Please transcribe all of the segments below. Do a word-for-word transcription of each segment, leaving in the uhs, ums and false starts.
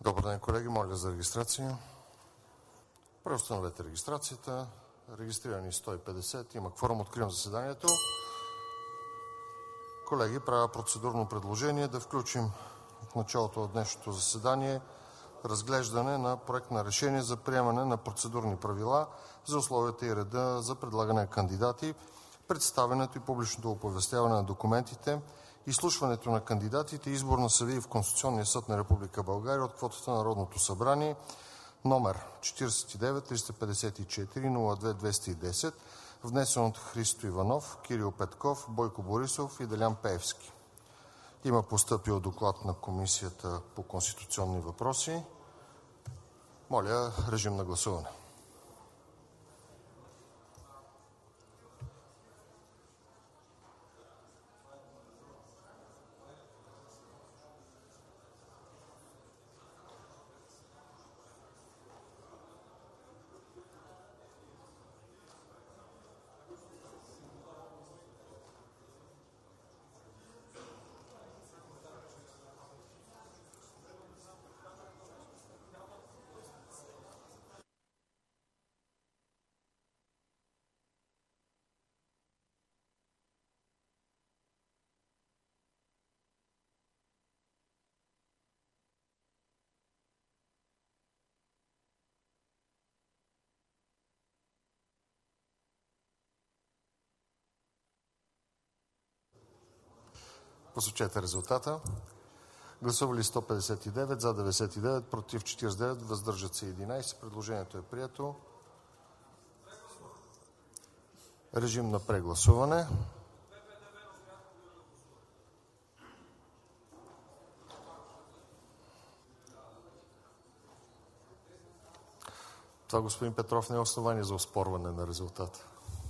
Добър ден, колеги. Моля за регистрация. Преустановете регистрацията. Регистрирани сто и петдесет. Има кворум. Откривам заседанието. Колеги, правя процедурно предложение да включим в началото на днешното заседание разглеждане на проект на решение за приемане на процедурни правила за условията и реда за предлагане на кандидати, представянето и публичното оповестяване на документите, изслушването на кандидатите и избор на съдии в Конституционния съд на Република България от квотата на Народното събрание, номер четирийсет и девет триста петдесет и четири нула две двеста и десет, внесен от Христо Иванов, Кирил Петков, Бойко Борисов и Делян Пеевски. Има постъпил доклад на Комисията по конституционни въпроси. Моля, режим на гласуване. Посочете резултата. Гласували сто петдесет и девет, за деветдесет и девет, против четирийсет и девет, въздържат се единадесет. Предложението е прието. Режим на прегласуване. Това, господин Петров, не е основание за оспорване на резултата.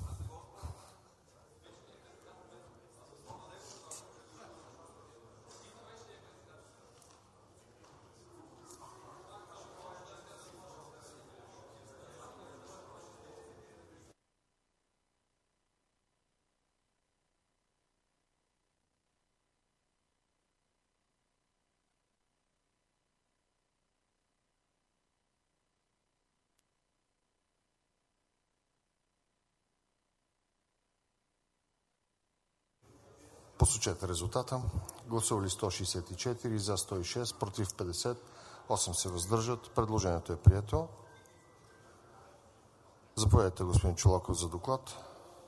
Посочете резултата. Гласували сто шейсет и четири, за сто и шест, против петдесет, осем се въздържат. Предложението е прието. Заповядайте, господин Чолаков, за доклад.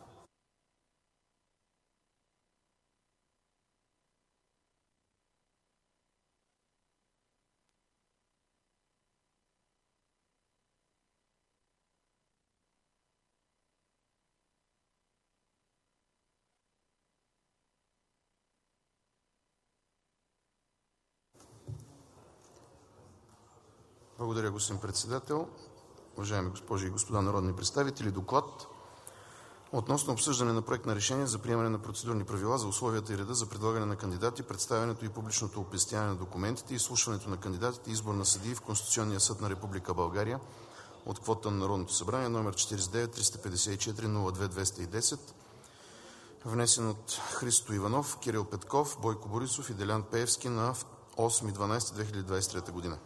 Благодаря, господин председател. Уважаеми госпожи и господа народни представители, доклад относно обсъждане на проект на решение за приемане на процедурни правила за условията и реда за предлагане на кандидати, представянето и публичното оповестяване на документите, изслушването на кандидатите и избор на съдии в Конституционния съд на Република България от квотата на Народното събрание, номер четирийсет и девет триста петдесет и четири нула две двеста и десет, внесен от Христо Иванов, Кирил Петков, Бойко Борисов и Делян Пеевски на осми декември две хиляди двадесет и трета година.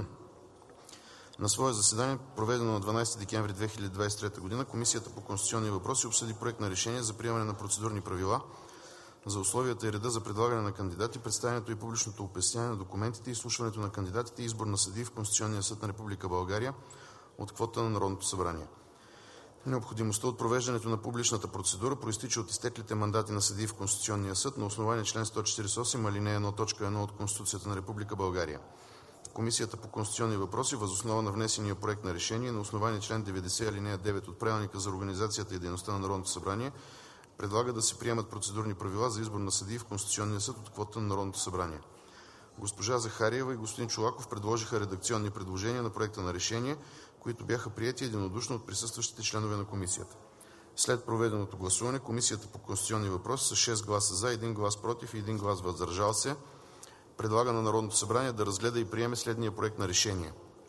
На свое заседание, проведено на дванадесети декември две хиляди двадесет и трета година, Комисията по конституционни въпроси обсъди проект на решение за приемане на процедурни правила за условията и реда за предлагане на кандидати, представянето и публичното оповестяване на документите, изслушването на кандидатите и избор на съдии в Конституционния съд на Република България от квотата на Народното събрание. Необходимостта от провеждането на публичната процедура произтича от изтеклите мандати на съдии в Конституционния съд на основание член сто четирийсет и осем, алинея едно, точка едно от Конституцията на Република България. Комисията по конституционни въпроси въз основа на внесения проект на решение на основание член деветдесет, алинея девет от Правилника за организацията и дейността на Народното събрание предлага да се приемат процедурни правила за избор на съдии в Конституционния съд от квотата на Народното събрание. Госпожа Захариева и господин Чолаков предложиха редакционни предложения на проекта на решение, които бяха приети единодушно от присъстващите членове на комисията. След проведеното гласуване, Комисията по конституционни въпроси с шест гласа за, един глас против и един глас въздържал се предлага на Народното събрание да разгледа и приеме следния проект на решение.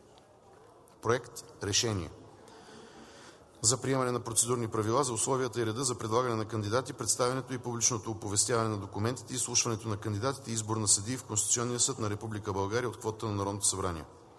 Проект решение за приемане на процедурни правила за условията и реда за предлагане на кандидати, представянето и публичното оповестяване на документите, изслушването на кандидатите и избор на съдии в Конституционния съд на Република България от квотата на Народното събрание.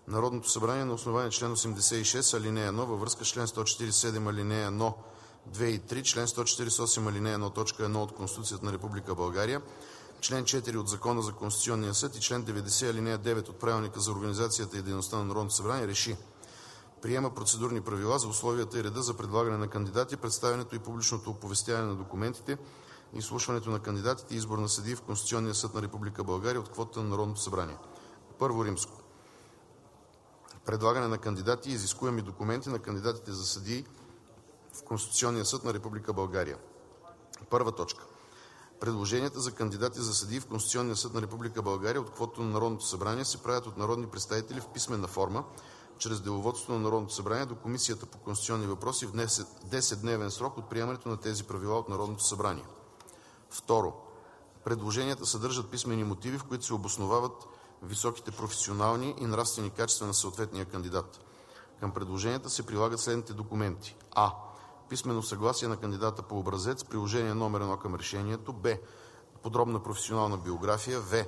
Народното събрание на основание член осемдесет и шест, алинея едно във връзка с член сто четиридесет и седем, алинея едно, две и три, член сто четиридесет и осем, алинея едно, точка едно от Конституцията на Република България, член четири от Закона за Конституционния съд и член деветдесет, алинея девет от Правилника за организацията и дейността на Народното събрание РЕШИ: Приема процедурни правила за условията и реда за предлагане на кандидати, представянето и публичното оповестяване на документите, изслушването на кандидатите и избор на съдии в Конституционния съд на Република България от квотата на Народното събрание. Първо римско. Предлагане на кандидати и изискуеми документи на кандидатите за съдии в Конституционния съд на Република България. Първа точка. Предложенията за кандидати за съдии в Конституционния съд на Република България от квотата на Народното събрание се правят от народни представители в писмена форма чрез деловодството на Народното събрание до Комисията по конституционни въпроси в десетдневен срок от приемането на тези правила от Народното събрание. Второ. Предложенията съдържат писмени мотиви, в които се обосновават високите професионални и нравствени качества на съответния кандидат. Към предложенията се прилагат следните документи: а. Писмено съгласие на кандидата по образец, приложение номер едно към решението. Б. Подробна професионална биография. В.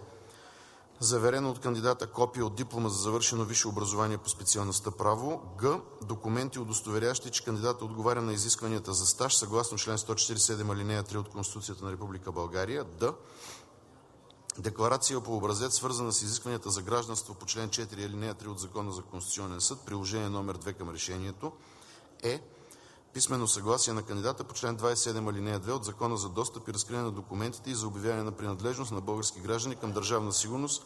Заверено от кандидата копие от диплома за завършено висше образование по специалността право. Г. Документи, удостоверящи, че кандидатът отговаря на изискванията за стаж съгласно член сто четиридесет и седем, алинея три от Конституцията на Република България. Д. Декларация по образец, свързана с изискванията за гражданство по член четири, алинея три от Закона за Конституционен съд, приложение номер две към решението. Е. Писмено съгласие на кандидата по член двадесет и седем, алинея две от Закона за достъп и разкриване на документите и за обявяване на принадлежност на български граждани към Държавна сигурност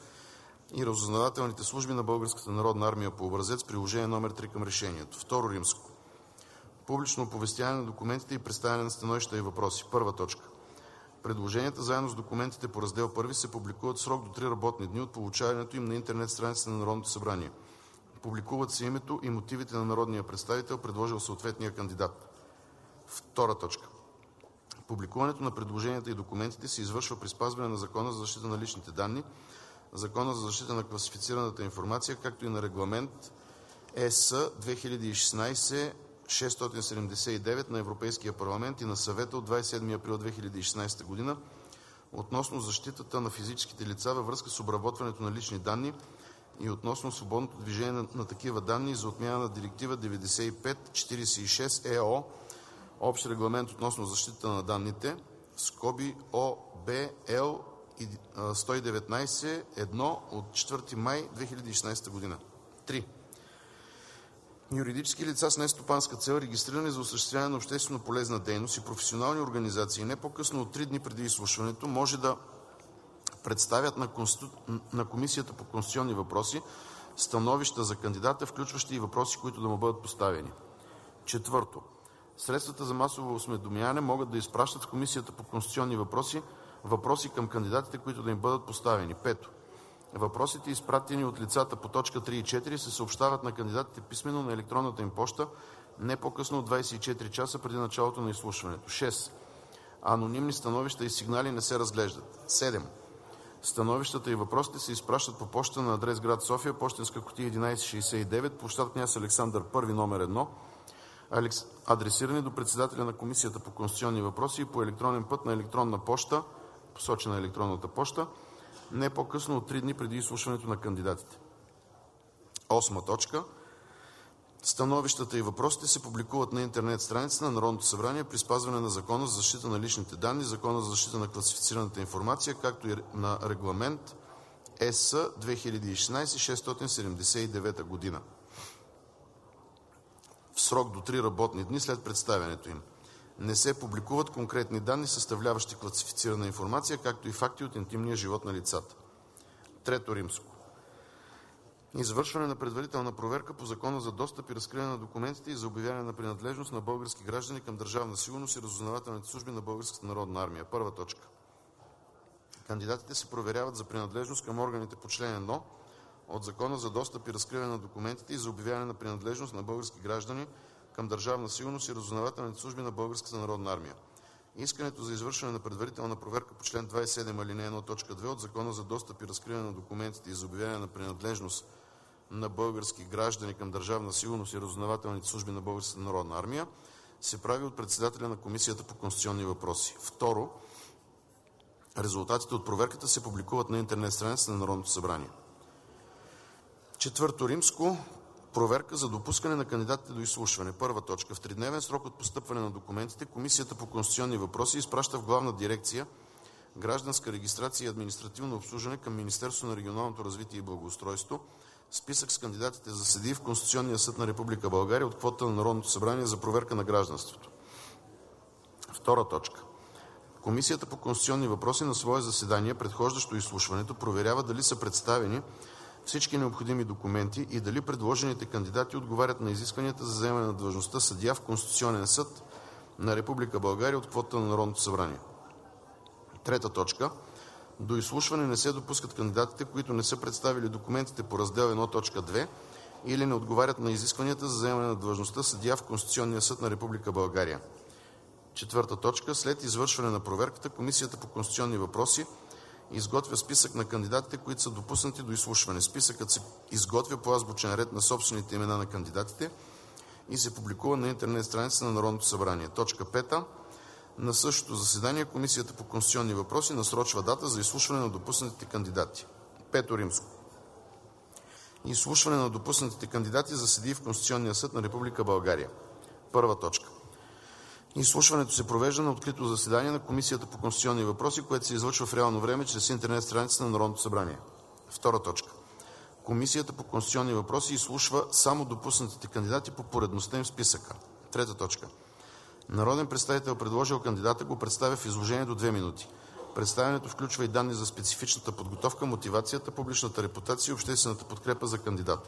и разузнавателните служби на Българската народна армия по образец, приложение номер три към решението. Второ римско. Публично оповестяване на документите и представяне на становища и въпроси. Първа точка. Предложенията заедно с документите по раздел първи се публикуват в срок до три работни дни от получаването им на интернет страницата на Народното събрание. Публикуват се името и мотивите на народния представител, предложил съответния кандидат. Втора точка. Публикуването на предложенията и документите се извършва при спазване на Закона за защита на личните данни, Закона за защита на класифицираната информация, както и на Регламент Е С две хиляди и шестнадесет шестстотин седемдесет и девет на Европейския парламент и на Съвета от двадесет и седми април две хиляди и шестнадесета година относно защитата на физическите лица във връзка с обработването на лични данни и относно свободното движение на, на такива данни за отмяна на Директива деветдесет и пет четиридесет и шест Е О, общ регламент относно защитата на данните, скоби О Б Л сто и деветнадесет едно от четвърти май две хиляди и шестнадесета година. три. Юридически лица с нестопанска цел, регистрирани за осъществяване на обществено полезна дейност, и професионални организации не по-късно от три дни преди изслушването може да представят на, Конститу... на Комисията по конституционни въпроси становища за кандидата, включващи и въпроси, които да му бъдат поставени. Четвърто. Средствата за масово осведомяване могат да изпращат в Комисията по конституционни въпроси въпроси към кандидатите, които да им бъдат поставени. Пето. Въпросите, изпратени от лицата по точка три и четири, се съобщават на кандидатите писмено на електронната им поща не по-късно от двадесет и четири часа преди началото на изслушването. шест. Анонимни становища и сигнали не се разглеждат. седем. Становищата и въпросите се изпращат по поща на адрес град София, пощенска кутия единадесет шестдесет и девет, площад Княз Александър първи, номер едно, адресирани до председателя на Комисията по конституционни въпроси и по електронен път на електронна поща, посочена електронната поща, не по-късно от три дни преди изслушването на кандидатите. Осма точка. Становищата и въпросите се публикуват на интернет страницата на Народното събрание при спазване на Закона за защита на личните данни, Закона за защита на класифицираната информация, както и на Регламент Е С две хиляди и шестнадесет шестстотин седемдесет и девета година. В срок до три работни дни след представянето им. Не се публикуват конкретни данни, съставляващи класифицирана информация, както и факти от интимния живот на лицата. Трето римско. Извършване на предварителна проверка по Закона за достъп и разкриване на документите и за обявяване на принадлежност на български граждани към Държавна сигурност и разузнавателните служби на Българската народна армия. Първа точка. Кандидатите се проверяват за принадлежност към органите по член едно от Закона за достъп и разкриване на документите и за обявяване на принадлежност на български граждани към Държавна сигурност и разузнавателните служби на Българската народна армия. Искането за извършване на предварителна проверка по член двадесет и седем алинея едно точка две от Закона за достъп и разкриване на документите и за обявяване на принадлежност на български граждани към Държавна сигурност и разузнавателните служби на Българската народна армия се прави от председателя на Комисията по конституционни въпроси. Второ, резултатите от проверката се публикуват на интернет страницата на Народното събрание. Четвърто римско. Проверка за допускане на кандидатите до изслушване. Първа точка. В тридневен срок от постъпване на документите Комисията по конституционни въпроси изпраща в Главна дирекция „Гражданска регистрация и административно обслужване“ към Министерството на регионалното развитие и благоустройството списък с кандидатите за съдии в Конституционния съд на Република България от квотата на Народното събрание за проверка на гражданството. Втора точка. Комисията по конституционни въпроси на свое заседание, предхождащо изслушването, проверява дали са представени всички необходими документи и дали предложените кандидати отговарят на изискванията за заемане на длъжността съдия в Конституционен съд на Република България от квотата на Народното събрание. Трета точка. До изслушване не се допускат кандидатите, които не са представили документите по раздел едно точка две или не отговарят на изискванията за заемане на длъжността съдия в Конституционния съд на Република България. Четвърта точка. След извършване на проверката Комисията по конституционни въпроси изготвя списък на кандидатите, които са допуснати до изслушване. Списъкът се изготвя по азбучен ред на собствените имена на кандидатите и се публикува на интернет страницата на Народното събрание. Точка пета. На същото заседание Комисията по конституционни въпроси насрочва дата за изслушване на допуснатите кандидати. Пето римско. Изслушване на допуснатите кандидати за съдии в Конституционния съд на Република България. Първа точка. Изслушването се провежда на открито заседание на Комисията по конституционни въпроси, което се излъчва в реално време чрез интернет страницата на Народното събрание. Втора точка. Комисията по конституционни въпроси изслушва само допуснатите кандидати по поредността им в списъка. Трета точка. Народен представител, предложил кандидата, го представя в изложение до две минути. Представянето включва и данни за специфичната подготовка, мотивацията, публичната репутация и обществената подкрепа за кандидата.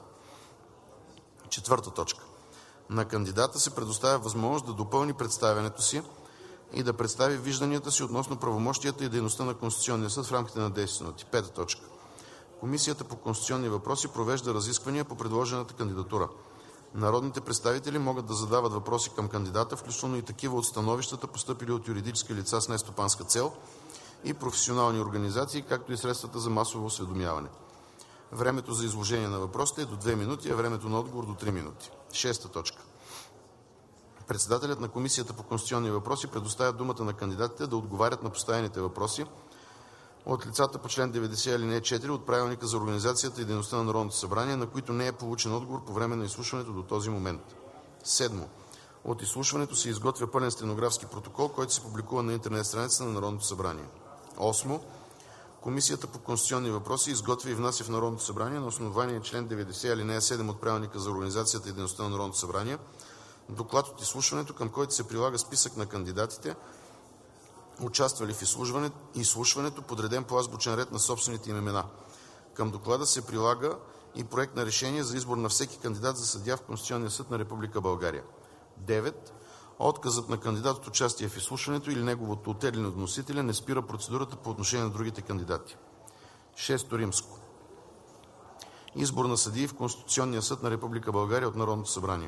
Четвърта точка. На кандидата се предоставя възможност да допълни представянето си и да представи вижданията си относно правомощията и дейността на Конституционния съд в рамките на десет минути. Пета точка. Комисията по конституционни въпроси провежда разисквания по предложената кандидатура. Народните представители могат да задават въпроси към кандидата, включително и такива от становищата, постъпили от юридически лица с нестопанска цел и професионални организации, както и средствата за масово осведомяване. Времето за изложение на въпросите е до две минути, а времето на отговор до три минути. Шеста точка. Председателят на Комисията по конституционни въпроси предоставя думата на кандидатите да отговарят на поставените въпроси от лицата по член деветдесет, алинея четири от Правилника за организацията и дейността на Народното събрание, на които не е получен отговор по време на изслушването до този момент. Седмо. От изслушването се изготвя пълен стенографски протокол, който се публикува на интернет страницата на Народното събрание. Осмо. Комисията по конституционни въпроси изготвя и внася в Народното събрание на основание член деветдесет, алинея седем от Правилника за организацията и дейността на Народното събрание доклад от изслушването, към който се прилага списък на кандидатите, участвали в изслушването, подреден по азбучен ред на собствените им имена. Към доклада се прилага и проект на решение за избор на всеки кандидат за съдия в Конституционния съд на Република България. девет. Отказът на кандидат от участие в изслушването или неговото оттегляне от вносителя не спира процедурата по отношение на другите кандидати. Шесто римско. Избор на съдии в Конституционния съд на Република България от Народното събрание.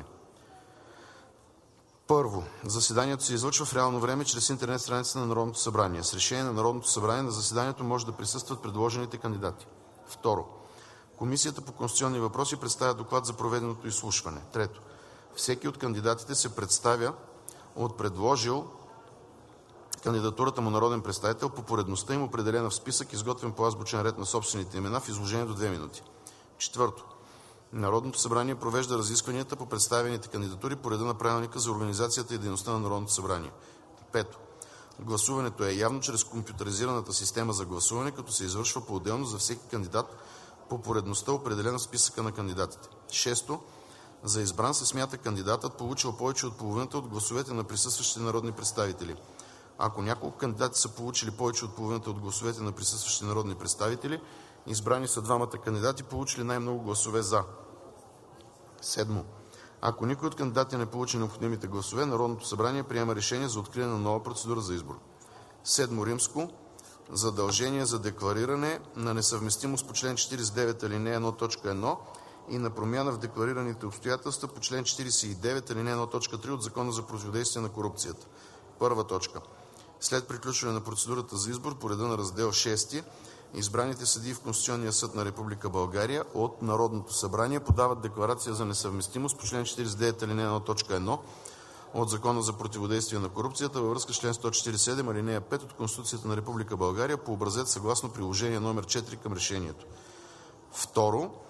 Първо. Заседанието се излъчва в реално време чрез интернет страницата на Народното събрание. С решение на Народното събрание на заседанието може да присъстват предложените кандидати. Второ. Комисията по конституционни въпроси представя доклад за проведеното изслушване. Трето. Всеки от кандидатите се представя от предложил кандидатурата му народен представител по поредността им, определена в списък, изготвен по азбучен ред на собствените имена, в изложение до две минути. Четвърто. Народното събрание провежда разискванията по представените кандидатури по реда на Правилника за организацията и дейността на Народното събрание. Пето. Гласуването е явно чрез компютъризираната система за гласуване, като се извършва по-отделно за всеки кандидат по поредността, определена в списъка на кандидатите. Шесто. За избран се смята кандидатът, получил повече от половината от гласовете на присъстващите народни представители. Ако няколко кандидати са получили повече от половината от гласовете на присъстващите народни представители, избрани са двамата кандидати, получили най-много гласове за. Седмо. Ако никой от кандидатите не получи необходимите гласове, Народното събрание приема решение за откриване на нова процедура за избор. Седмо римско. Задължение за деклариране на несъвместимост по член четиридесет и девет, алинея едно, точка едно и на промяна в декларираните обстоятелства по член четиридесет и девет, алинея едно, точка три от Закона за противодействие на корупцията. Първа точка. След приключване на процедурата за избор по реда на раздел шести, избраните съдии в Конституционния съд на Република България от Народното събрание подават декларация за несъвместимост по член четиридесет и девет, алинея едно, точка едно от Закона за противодействие на корупцията във връзка с член сто четиридесет и седем, алинея пет от Конституцията на Република България по образец съгласно приложение номер четири към решението. Второ.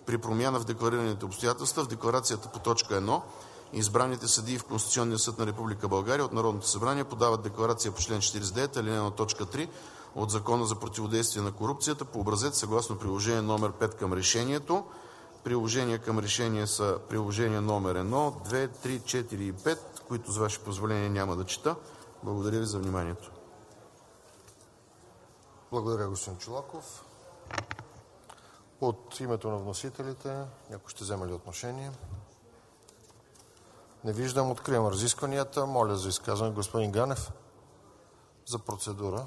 При промяна в декларираните обстоятелства в декларацията по точка едно избраните съдии в Конституционния съд на Република България от Народното събрание подават декларация по член четиридесет и девет, ал. едно, точка три от Закона за противодействие на корупцията по образец съгласно приложение номер пет към решението. Приложения към решение са приложение номер едно, две, три, четири и пет, които с ваше позволение няма да чета. Благодаря ви за вниманието. Благодаря, господин Чолаков. От името на вносителите някой ще вземе ли отношение? Не виждам. Откривам разискванията. Моля за изказване господин Ганев за процедура.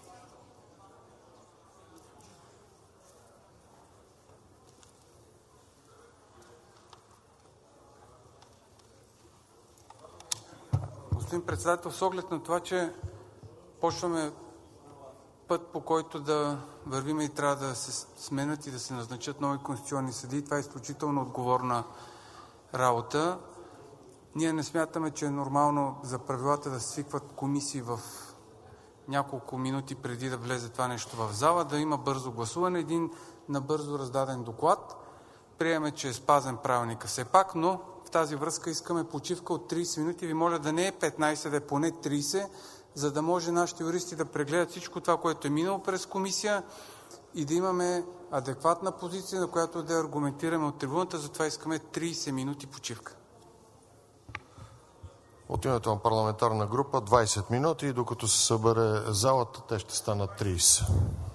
Господин председател, с оглед на това, че почваме път, по който да вървим и трябва да се сменят и да се назначат нови конституционни съдии, това е изключително отговорна работа. Ние не смятаме, че е нормално за правилата да се свикват комисии в няколко минути преди да влезе това нещо в зала, да има бързо гласуване, един набързо раздаден доклад. Приемаме, че е спазен правилника все пак, но в тази връзка искаме почивка от тридесет минути. Ви моля да не е петнадесет, да е поне тридесет, за да може нашите юристи да прегледат всичко това, което е минало през комисия и да имаме адекватна позиция, на която да аргументираме от трибуната. Затова искаме тридесет минути почивка. От името на парламентарна група двадесет минути и докато се събере залата, те ще станат тридесет.